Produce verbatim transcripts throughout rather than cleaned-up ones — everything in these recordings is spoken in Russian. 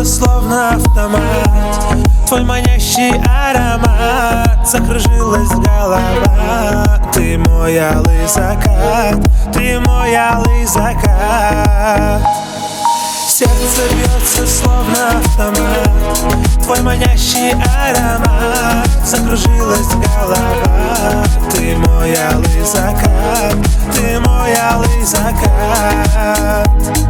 бьется словно автомат, твой манящий аромат, закружилась голова. Ты мой алый закат, ты мой алый закат. Сердце бьется словно автомат, твой манящий аромат, закружилась голова. Ты мой алый закат, ты мой алый закат.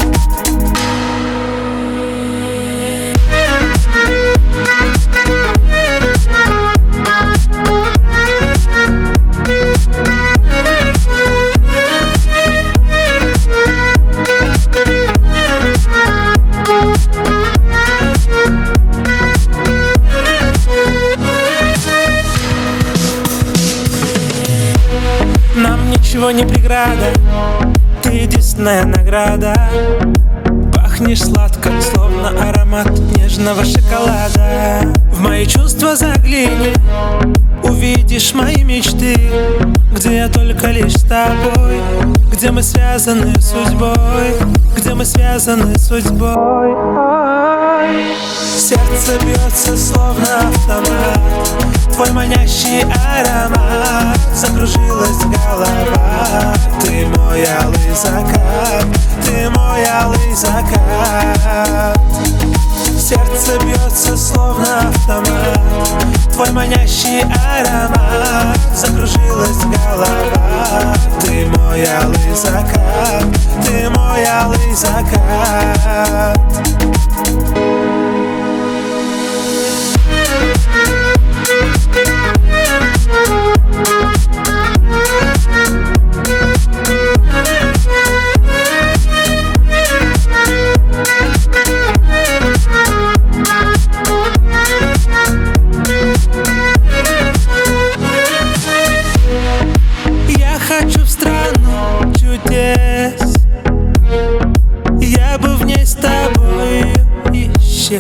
Нам ничего не преграда, ты единственная награда. Пахнешь сладко, словно аромат нежного шоколада. В мои чувства загляни, увидишь мои мечты, где я только лишь с тобой, где мы связаны судьбой, где мы связаны судьбой. Сердце бьется словно автомат, твой манящий аромат, закружилась голова. Ты мой алый закат, ты мой алый закат. Сердце бьется словно автомат, твой манящий аромат, закружилась голова. Ты мой алый закат, ты мой алый закат. Хочу в страну чудес, я бы в ней с тобой исчез.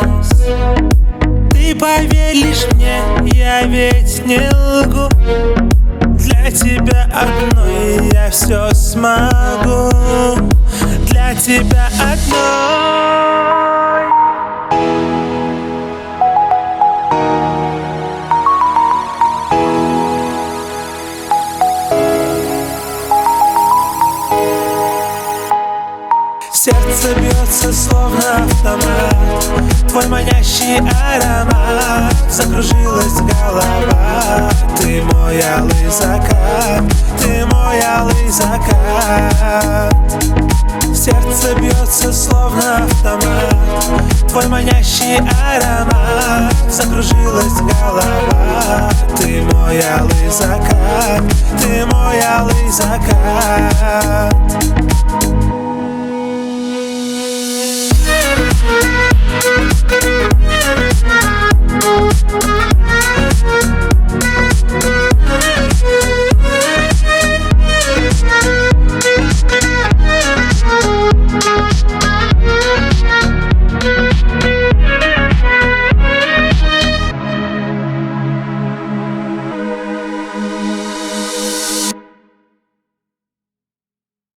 Ты поверь лишь мне, я ведь не лгу, для тебя одной я все смогу, для тебя одной. Сердце бьется словно автомат, твой манящий аромат, закружилась голова. Ты мой алый закат, ты мой алый закат. Сердце бьется словно автомат, твой манящий аромат, закружилась голова. Ты мой алый закат, ты мой алый закат.